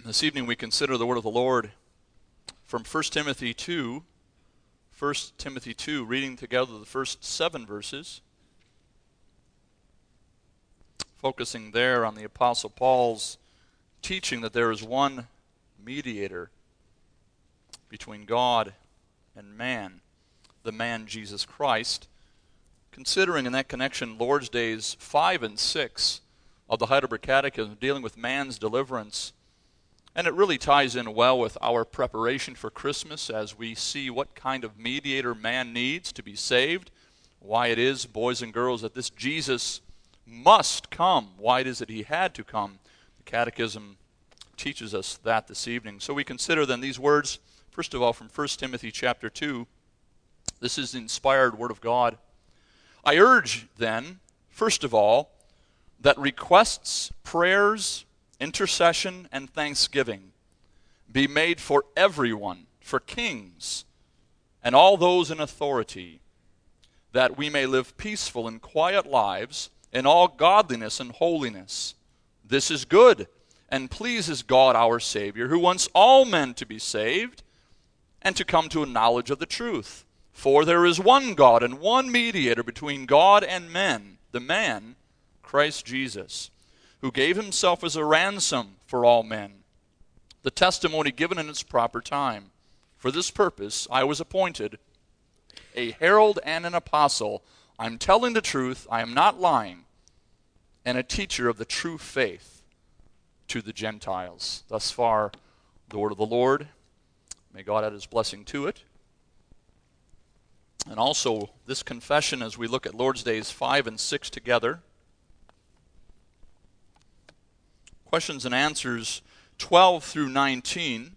This evening we consider the word of the Lord from 1 Timothy 2. 1 Timothy 2, reading together the first 7 verses, focusing there on the Apostle Paul's teaching that there is one mediator between God and man, the man Jesus Christ. Considering in that connection Lord's Days 5 and 6 of the Heidelberg Catechism, dealing with man's deliverance. And it really ties in well with our preparation for Christmas as we see what kind of mediator man needs to be saved, why it is, boys and girls, that this Jesus must come, why it is that he had to come. The Catechism teaches us that this evening. So we consider then these words, first of all, from 1 Timothy chapter 2. This is the inspired word of God. I urge then, first of all, that requests, prayers, intercession, and thanksgiving be made for everyone, for kings, and all those in authority, that we may live peaceful and quiet lives in all godliness and holiness. This is good, and pleases God our Savior, who wants all men to be saved, and to come to a knowledge of the truth. For there is one God and one mediator between God and men, the man, Christ Jesus, who gave himself as a ransom for all men, the testimony given in its proper time. For this purpose I was appointed a herald and an apostle. I'm telling the truth, I am not lying, and a teacher of the true faith to the Gentiles. Thus far, the word of the Lord. May God add his blessing to it. And also this confession as we look at Lord's Days 5 and 6 together. Questions and answers 12 through 19,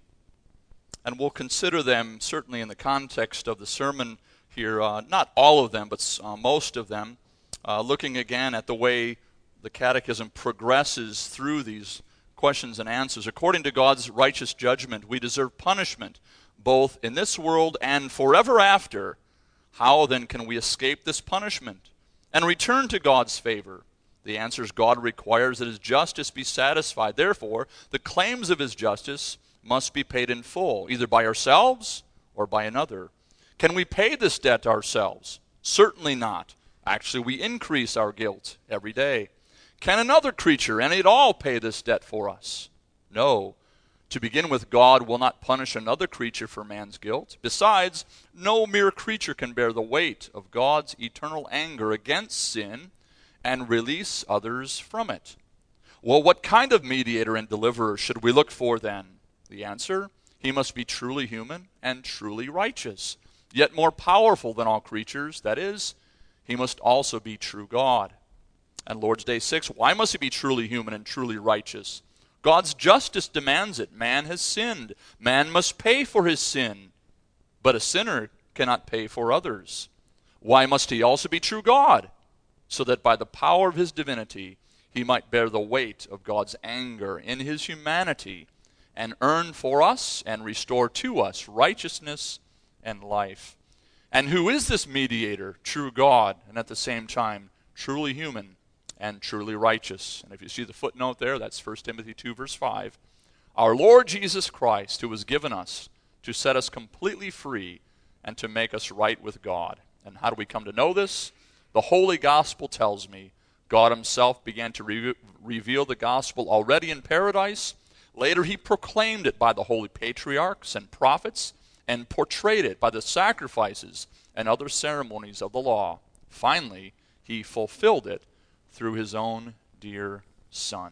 and we'll consider them certainly in the context of the sermon here, not all of them, but most of them, looking again at the way the Catechism progresses through these questions and answers. According to God's righteous judgment, we deserve punishment, both in this world and forever after. How then can we escape this punishment and return to God's favor? The answer is God requires that his justice be satisfied. Therefore, the claims of his justice must be paid in full, either by ourselves or by another. Can we pay this debt ourselves? Certainly not. Actually, we increase our guilt every day. Can another creature, and it all, pay this debt for us? No. To begin with, God will not punish another creature for man's guilt. Besides, no mere creature can bear the weight of God's eternal anger against sin and release others from it. Well, what kind of mediator and deliverer should we look for then? The answer, he must be truly human and truly righteous, yet more powerful than all creatures. That is, he must also be true God. And Lord's Day 6, why must he be truly human and truly righteous? God's justice demands it. Man has sinned. Man must pay for his sin. But a sinner cannot pay for others. Why must he also be true God? So that by the power of his divinity, he might bear the weight of God's anger in his humanity and earn for us and restore to us righteousness and life. And who is this mediator? True God, and at the same time, truly human and truly righteous. And if you see the footnote there, that's 1 Timothy 2, verse 5. Our Lord Jesus Christ, who was given us to set us completely free and to make us right with God. And how do we come to know this? The Holy Gospel tells me God himself began to reveal the gospel already in paradise. Later he proclaimed it by the holy patriarchs and prophets and portrayed it by the sacrifices and other ceremonies of the law. Finally, he fulfilled it through his own dear Son.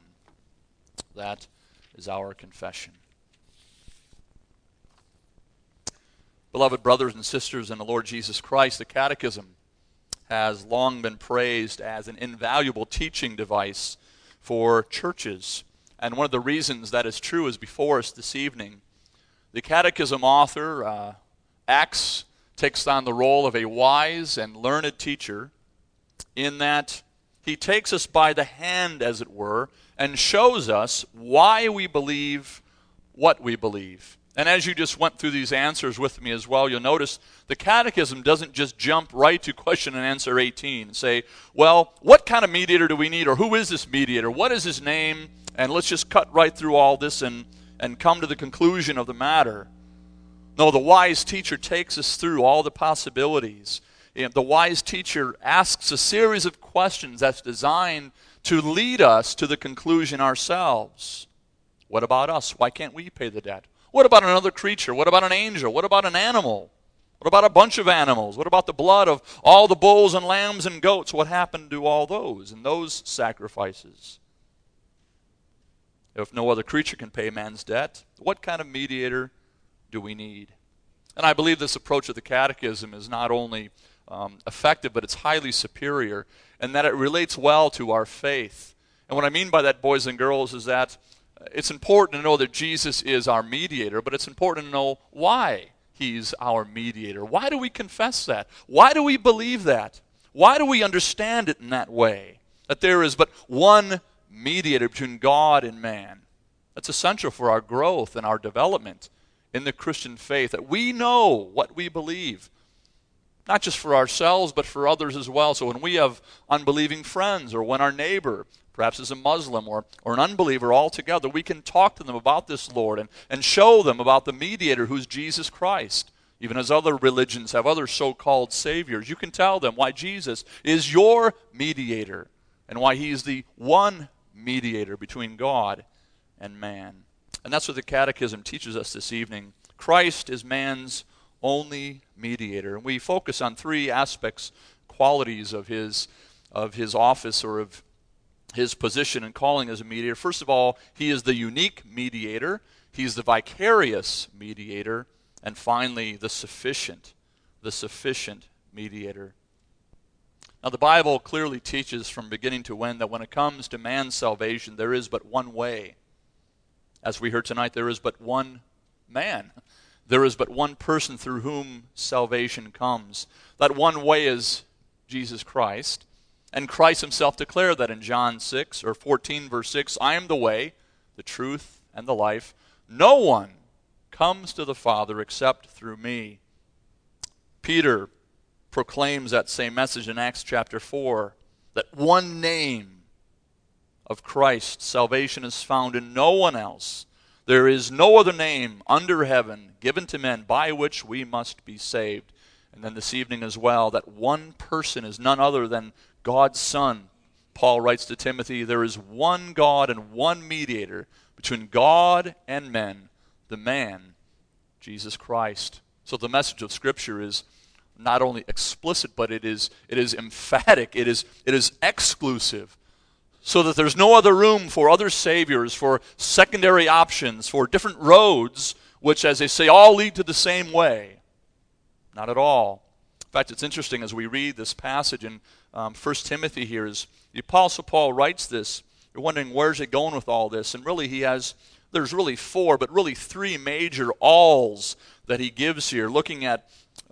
That is our confession. Beloved brothers and sisters in the Lord Jesus Christ, the Catechism has long been praised as an invaluable teaching device for churches. And one of the reasons that is true is before us this evening. The Catechism author, Acts, takes on the role of a wise and learned teacher in that he takes us by the hand, as it were, and shows us why we believe what we believe. And as you just went through these answers with me as well, you'll notice the Catechism doesn't just jump right to question and answer 18 and say, well, what kind of mediator do we need, or who is this mediator? What is his name? And let's just cut right through all this and and come to the conclusion of the matter. No, the wise teacher takes us through all the possibilities. The wise teacher asks a series of questions that's designed to lead us to the conclusion ourselves. What about us? Why can't we pay the debt? What about another creature? What about an angel? What about an animal? What about a bunch of animals? What about the blood of all the bulls and lambs and goats? What happened to all those and those sacrifices? If no other creature can pay man's debt, what kind of mediator do we need? And I believe this approach of the Catechism is not only effective, but it's highly superior, and that it relates well to our faith. And what I mean by that, boys and girls, is that it's important to know that Jesus is our mediator, but it's important to know why he's our mediator. Why do we confess that? Why do we believe that? Why do we understand it in that way? That there is but one mediator between God and man. That's essential for our growth and our development in the Christian faith, that we know what we believe, not just for ourselves, but for others as well. So when we have unbelieving friends, or when our neighbor, perhaps is a Muslim or an unbeliever altogether, we can talk to them about this Lord and show them about the mediator who's Jesus Christ. Even as other religions have other so-called saviors, you can tell them why Jesus is your mediator and why he is the one mediator between God and man. And that's what the Catechism teaches us this evening. Christ is man's only mediator. And we focus on three aspects, qualities of his office, or of his position and calling as a mediator. First of all, he is the unique mediator. He's the vicarious mediator. And finally, the sufficient mediator. Now, the Bible clearly teaches from beginning to end that when it comes to man's salvation, there is but one way. As we heard tonight, there is but one man. There is but one person through whom salvation comes. That one way is Jesus Christ. And Christ himself declared that in John 14, verse 6, I am the way, the truth, and the life. No one comes to the Father except through me. Peter proclaims that same message in Acts chapter 4, that one name of Christ, salvation is found in no one else. There is no other name under heaven given to men by which we must be saved. And then this evening as well, that one person is none other than God's Son. Paul writes to Timothy, there is one God and one mediator between God and men, the man, Jesus Christ. So the message of Scripture is not only explicit, but it is emphatic, it is exclusive, so that there's no other room for other saviors, for secondary options, for different roads, which, as they say, all lead to the same way. Not at all. In fact, it's interesting as we read this passage in 1 Timothy here, is the Apostle Paul writes this. You're wondering, where's it going with all this? And really there's really four, but really three major alls that he gives here, looking at,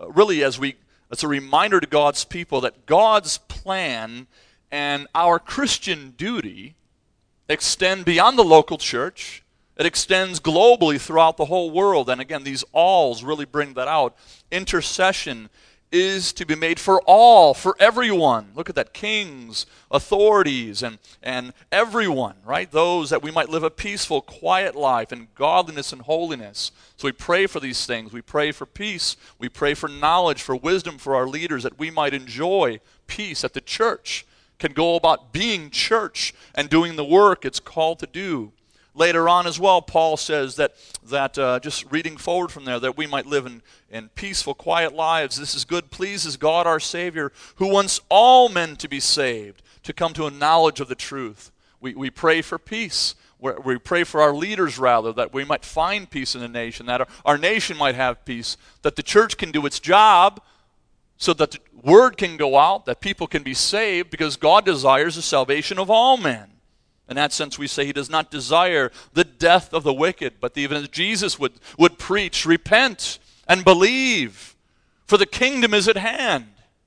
it's a reminder to God's people that God's plan and our Christian duty extend beyond the local church. It extends globally throughout the whole world. And again, these alls really bring that out. Intercession is to be made for all, for everyone. Look at that, kings, authorities, and everyone, right? Those that we might live a peaceful, quiet life in godliness and holiness. So we pray for these things. We pray for peace. We pray for knowledge, for wisdom for our leaders, that we might enjoy peace, that the church can go about being church and doing the work it's called to do. Later on as well, Paul says that just reading forward from there, that we might live in peaceful, quiet lives. This is good, pleases God our Savior, who wants all men to be saved, to come to a knowledge of the truth. We pray for peace. We pray for our leaders, rather, that we might find peace in the nation, that our nation might have peace, that the church can do its job, so that the word can go out, that people can be saved, because God desires the salvation of all men. In that sense, we say he does not desire the death of the wicked, but even as Jesus would preach, repent and believe, for the kingdom is at hand.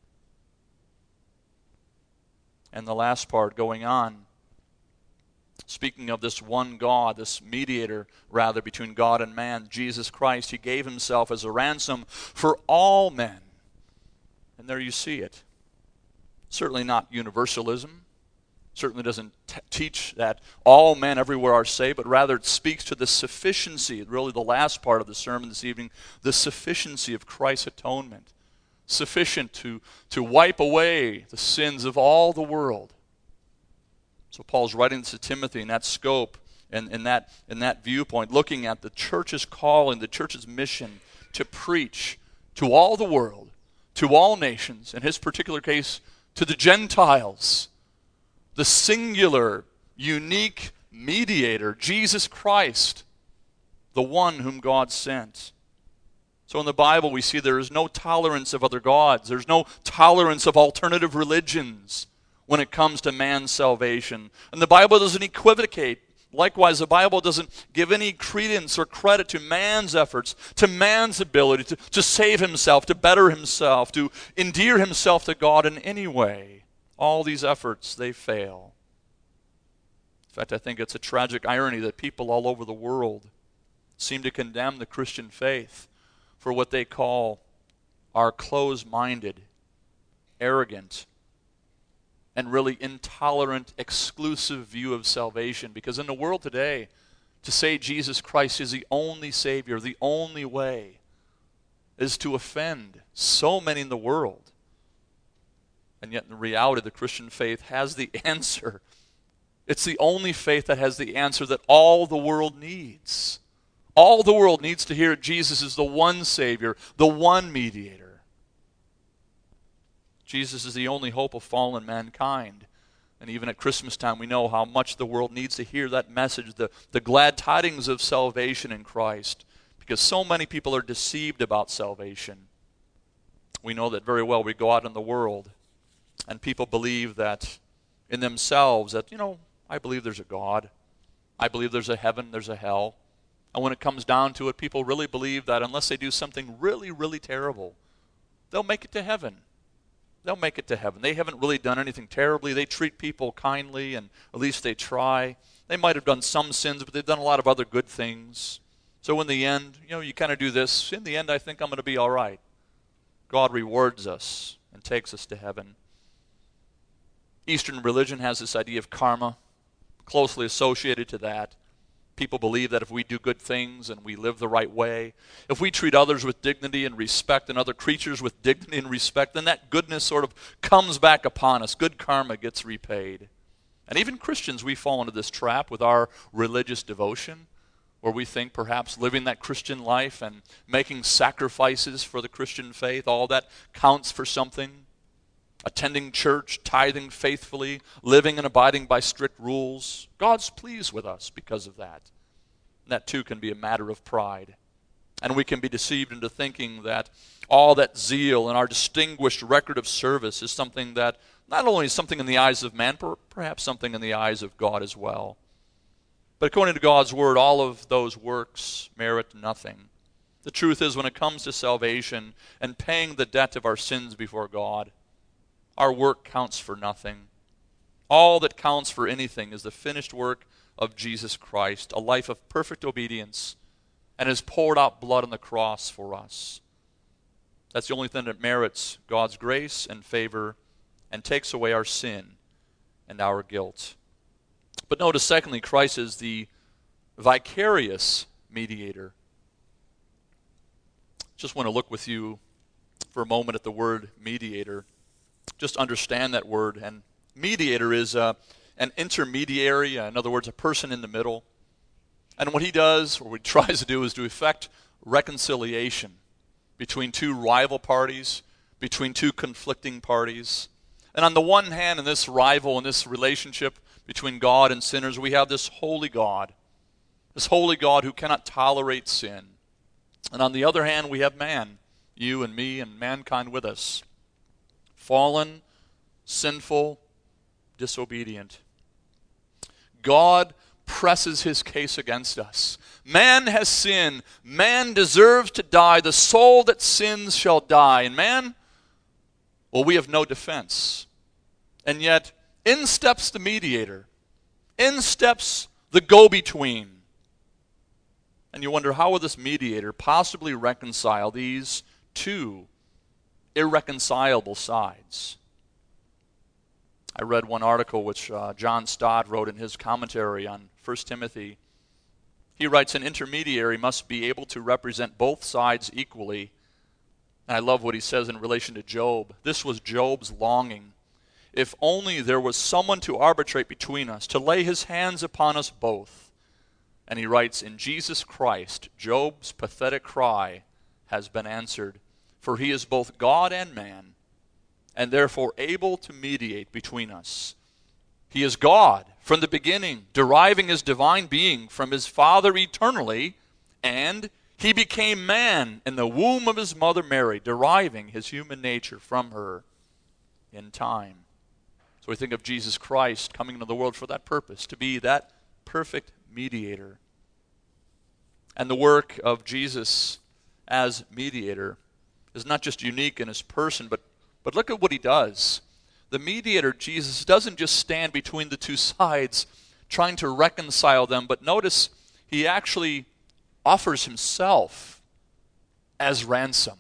And the last part going on, speaking of this one God, this mediator, rather, between God and man, Jesus Christ, he gave himself as a ransom for all men. And there you see it. Certainly not universalism. certainly doesn't teach that all men everywhere are saved, but rather it speaks to the sufficiency, really the last part of the sermon this evening, the sufficiency of Christ's atonement. Sufficient to wipe away the sins of all the world. So Paul's writing this to Timothy in that scope and in that viewpoint, looking at the church's calling, the church's mission to preach to all the world, to all nations, in his particular case, to the Gentiles, the singular, unique mediator, Jesus Christ, the one whom God sent. So in the Bible we see there is no tolerance of other gods. There's no tolerance of alternative religions when it comes to man's salvation. And the Bible doesn't equivocate. Likewise, the Bible doesn't give any credence or credit to man's efforts, to man's ability to save himself, to better himself, to endear himself to God in any way. All these efforts, they fail. In fact, I think it's a tragic irony that people all over the world seem to condemn the Christian faith for what they call our closed-minded, arrogant, and really intolerant, exclusive view of salvation. Because in the world today, to say Jesus Christ is the only Savior, the only way, is to offend so many in the world. And yet in reality, the Christian faith has the answer. It's the only faith that has the answer that all the world needs. All the world needs to hear Jesus is the one Savior, the one mediator. Jesus is the only hope of fallen mankind. And even at Christmas time, we know how much the world needs to hear that message, the glad tidings of salvation in Christ, because so many people are deceived about salvation. We know that very well. We go out in the world, and people believe that in themselves that, I believe there's a God. I believe there's a heaven, there's a hell. And when it comes down to it, people really believe that unless they do something really, really terrible, they'll make it to heaven. They'll make it to heaven. They haven't really done anything terribly. They treat people kindly, and at least they try. They might have done some sins, but they've done a lot of other good things. So in the end, you kind of do this. In the end, I think I'm going to be all right. God rewards us and takes us to heaven. Eastern religion has this idea of karma, closely associated to that. People believe that if we do good things and we live the right way, if we treat others with dignity and respect and other creatures with dignity and respect, then that goodness sort of comes back upon us. Good karma gets repaid. And even Christians, we fall into this trap with our religious devotion, where we think perhaps living that Christian life and making sacrifices for the Christian faith, all that counts for something. Attending church, tithing faithfully, living and abiding by strict rules. God's pleased with us because of that. And that too can be a matter of pride. And we can be deceived into thinking that all that zeal and our distinguished record of service is something that not only is something in the eyes of man, but perhaps something in the eyes of God as well. But according to God's word, all of those works merit nothing. The truth is, when it comes to salvation and paying the debt of our sins before God, our work counts for nothing. All that counts for anything is the finished work of Jesus Christ, a life of perfect obedience, and His poured out blood on the cross for us. That's the only thing that merits God's grace and favor and takes away our sin and our guilt. But notice, secondly, Christ is the vicarious mediator. Just want to look with you for a moment at the word mediator. Just understand that word. And mediator is an intermediary, in other words, a person in the middle. And what he does, or what he tries to do, is to effect reconciliation between two rival parties, between two conflicting parties. And on the one hand, in this rival, in this relationship between God and sinners, we have this holy God who cannot tolerate sin. And on the other hand, we have man, you and me and mankind with us. Fallen, sinful, disobedient. God presses His case against us. Man has sinned. Man deserves to die. The soul that sins shall die. And man, well, we have no defense. And yet, in steps the mediator. In steps the go-between. And you wonder, how will this mediator possibly reconcile these two irreconcilable sides? I read one article which John Stott wrote in his commentary on 1 Timothy. He writes, an intermediary must be able to represent both sides equally. And I love what he says in relation to Job. This was Job's longing. If only there was someone to arbitrate between us, to lay his hands upon us both. And he writes, in Jesus Christ, Job's pathetic cry has been answered, for he is both God and man, and therefore able to mediate between us. He is God from the beginning, deriving his divine being from his Father eternally, and he became man in the womb of his mother Mary, deriving his human nature from her in time. So we think of Jesus Christ coming into the world for that purpose, to be that perfect mediator. And the work of Jesus as mediator is not just unique in his person, but look at what he does. The mediator, Jesus, doesn't just stand between the two sides trying to reconcile them, but notice he actually offers himself as ransom.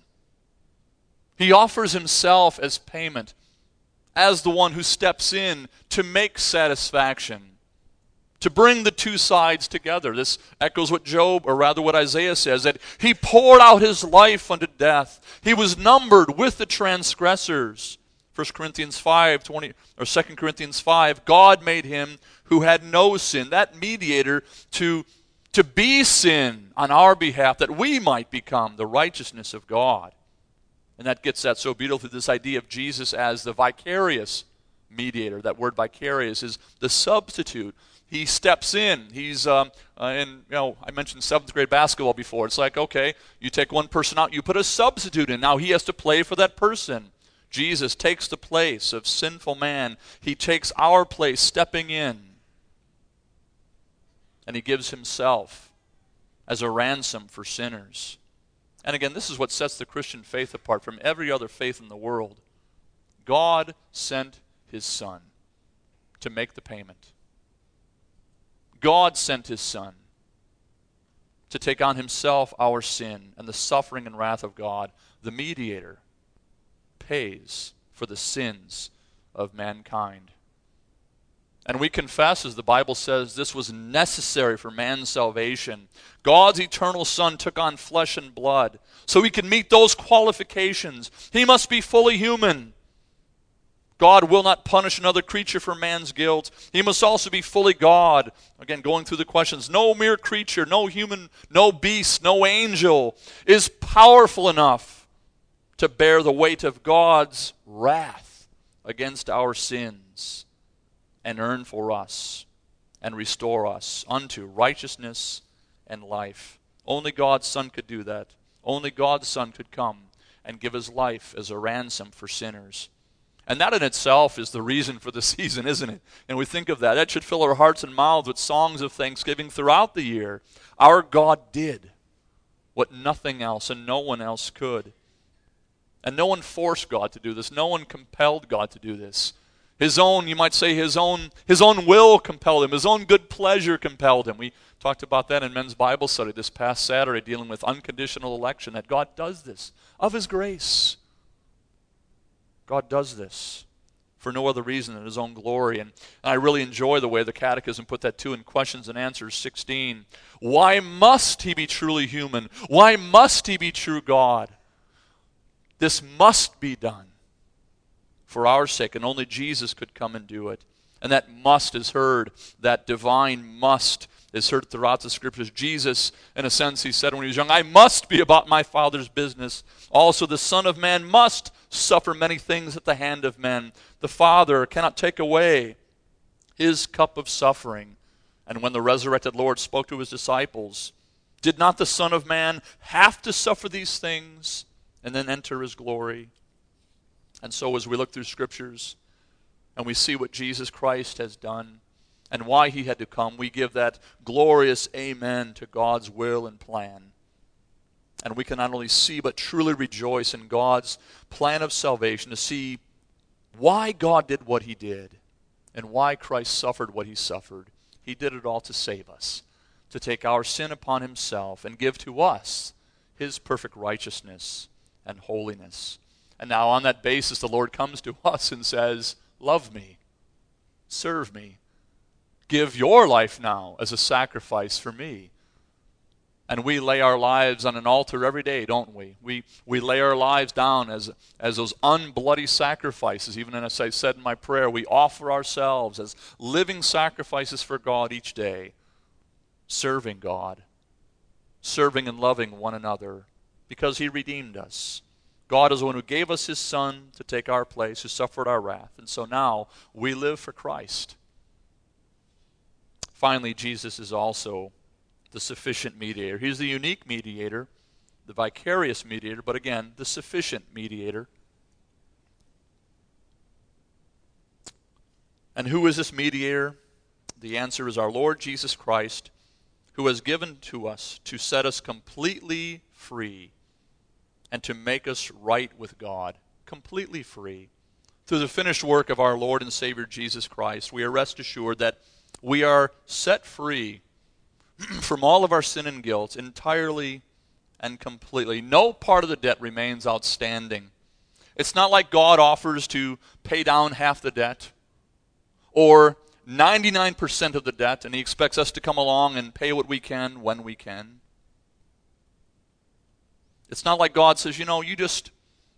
He offers himself as payment, as the one who steps in to make satisfaction, to bring the two sides together. This echoes what Job, or rather what Isaiah says, that he poured out his life unto death. He was numbered with the transgressors. 1 Corinthians 5:20, or 2 Corinthians 5, God made him who had no sin, that mediator, to be sin on our behalf, that we might become the righteousness of God. And that gets that so beautifully, this idea of Jesus as the vicarious mediator. That word vicarious is the substitute. He steps in. He's, I mentioned 7th grade basketball before. It's like, okay, you take one person out, you put a substitute in. Now he has to play for that person. Jesus takes the place of sinful man. He takes our place, stepping in. And he gives himself as a ransom for sinners. And again, this is what sets the Christian faith apart from every other faith in the world. God sent his Son to make the payment. God sent his Son to take on himself our sin and the suffering and wrath of God. The mediator pays for the sins of mankind. And we confess, as the Bible says, this was necessary for man's salvation. God's eternal Son took on flesh and blood so he could meet those qualifications. He must be fully human. God will not punish another creature for man's guilt. He must also be fully God. Again, going through the questions, no mere creature, no human, no beast, no angel is powerful enough to bear the weight of God's wrath against our sins and earn for us and restore us unto righteousness and life. Only God's Son could do that. Only God's Son could come and give his life as a ransom for sinners. And that in itself is the reason for the season, isn't it? And we think of that. That should fill our hearts and mouths with songs of thanksgiving throughout the year. Our God did what nothing else and no one else could. And no one forced God to do this. No one compelled God to do this. His own, you might say, his own will compelled him. His own good pleasure compelled him. We talked about that in men's Bible study this past Saturday, dealing with unconditional election, that God does this of his grace. God does this for no other reason than his own glory. And I really enjoy the way the Catechism put that too in Questions and Answers 16. Why must he be truly human? Why must he be true God? This must be done for our sake, and only Jesus could come and do it. And that must is heard, that divine must is heard throughout the Scriptures. Jesus, in a sense, he said when he was young, I must be about my Father's business. Also, the Son of Man must suffer many things at the hand of men. The Father cannot take away his cup of suffering. And when the resurrected Lord spoke to his disciples, did not the Son of Man have to suffer these things and then enter his glory? And so as we look through Scriptures and we see what Jesus Christ has done and why he had to come, we give that glorious amen to God's will and plan. And we can not only see but truly rejoice in God's plan of salvation, to see why God did what he did and why Christ suffered what he suffered. He did it all to save us, to take our sin upon himself and give to us his perfect righteousness and holiness. And now on that basis, the Lord comes to us and says, love me. serve me. Give your life now as a sacrifice for me. And we lay our lives on an altar every day, don't we? We lay our lives down as those unbloody sacrifices. Even as I said in my prayer, we offer ourselves as living sacrifices for God each day, serving God, serving and loving one another, because he redeemed us. God is the one who gave us his Son to take our place, who suffered our wrath. And so now we live for Christ. Finally, Jesus is also the sufficient mediator. He's the unique mediator, the vicarious mediator, but again, the sufficient mediator. And who is this mediator? The answer is our Lord Jesus Christ, who has given to us to set us completely free and to make us right with God, completely free. Through the finished work of our Lord and Savior Jesus Christ, we are rest assured that we are set free from all of our sin and guilt entirely and completely. No part of the debt remains outstanding. It's not like God offers to pay down half the debt or 99% of the debt, and he expects us to come along and pay what we can when we can. It's not like God says, you just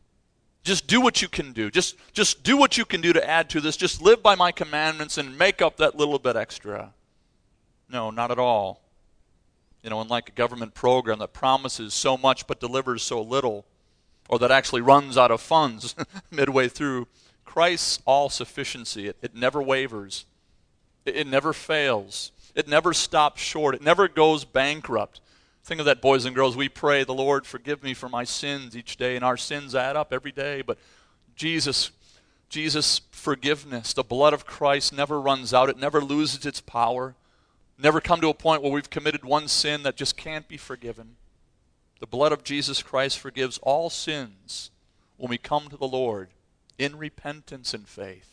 do what you can do. Just do what you can do to add to this. Just live by my commandments and make up that little bit extra. No, not at all. Unlike a government program that promises so much but delivers so little, or that actually runs out of funds midway through, Christ's all-sufficiency, it never wavers. It never fails. It never stops short. It never goes bankrupt. Think of that, boys and girls. We pray, the Lord, forgive me for my sins each day, and our sins add up every day. But Jesus' forgiveness, the blood of Christ never runs out. It never loses its power. Never come to a point where we've committed one sin that just can't be forgiven. The blood of Jesus Christ forgives all sins when we come to the Lord in repentance and faith.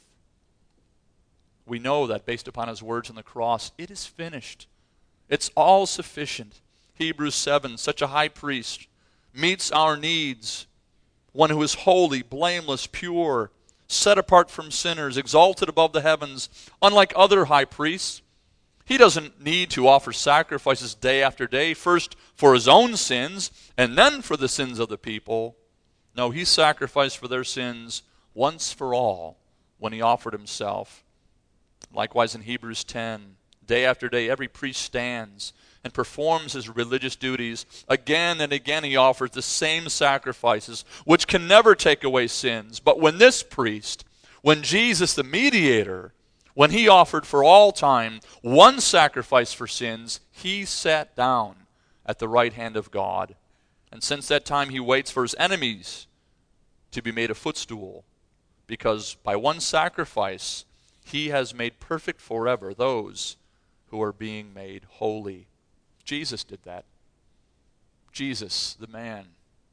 We know that based upon his words on the cross, it is finished. It's all sufficient. Hebrews 7, such a high priest meets our needs, one who is holy, blameless, pure, set apart from sinners, exalted above the heavens, unlike other high priests. He doesn't need to offer sacrifices day after day, first for his own sins and then for the sins of the people. No, he sacrificed for their sins once for all when he offered himself. Likewise in Hebrews 10, day after day, every priest stands and performs his religious duties. Again and again he offers the same sacrifices, which can never take away sins. But when this priest, when Jesus the mediator, when he offered for all time one sacrifice for sins, he sat down at the right hand of God. And since that time he waits for his enemies to be made a footstool, because by one sacrifice he has made perfect forever those who are being made holy. Jesus did that. Jesus, the man,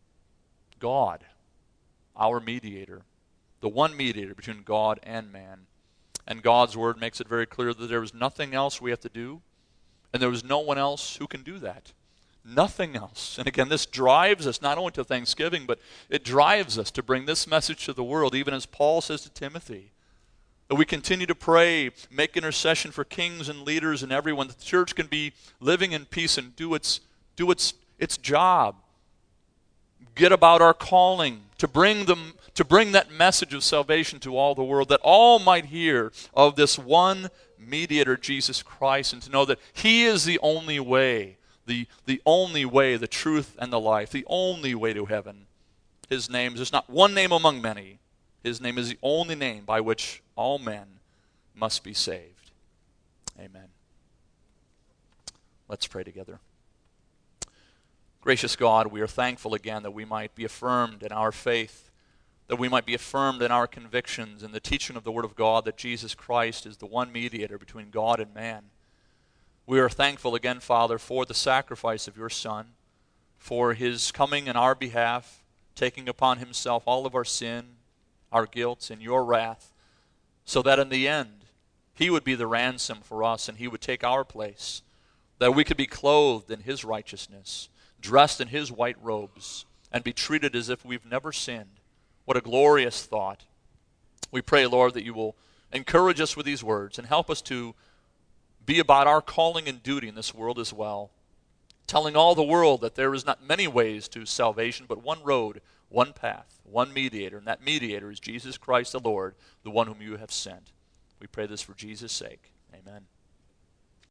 God, our mediator, the one mediator between God and man. And God's word makes it very clear that there is nothing else we have to do, and there is no one else who can do that. Nothing else. And again, this drives us not only to thanksgiving, but it drives us to bring this message to the world, even as Paul says to Timothy. That we continue to pray, make intercession for kings and leaders and everyone, that the church can be living in peace and do its job. Get about our calling to bring that message of salvation to all the world, that all might hear of this one mediator, Jesus Christ, and to know that he is the only way, the only way, the truth and the life, the only way to heaven. His name, there's not one name among many. His name is the only name by which all men must be saved. Amen. Let's pray together. Gracious God, we are thankful again that we might be affirmed in our faith, that we might be affirmed in our convictions in the teaching of the Word of God, that Jesus Christ is the one mediator between God and man. We are thankful again, Father, for the sacrifice of your Son, for his coming in our behalf, taking upon himself all of our sin, our guilt, and your wrath, so that in the end, he would be the ransom for us, and he would take our place, that we could be clothed in his righteousness, dressed in his white robes, and be treated as if we've never sinned. What a glorious thought. We pray, Lord, that you will encourage us with these words and help us to be about our calling and duty in this world as well, telling all the world that there is not many ways to salvation, but one road, one path, one mediator, and that mediator is Jesus Christ the Lord, the one whom you have sent. We pray this for Jesus' sake. Amen.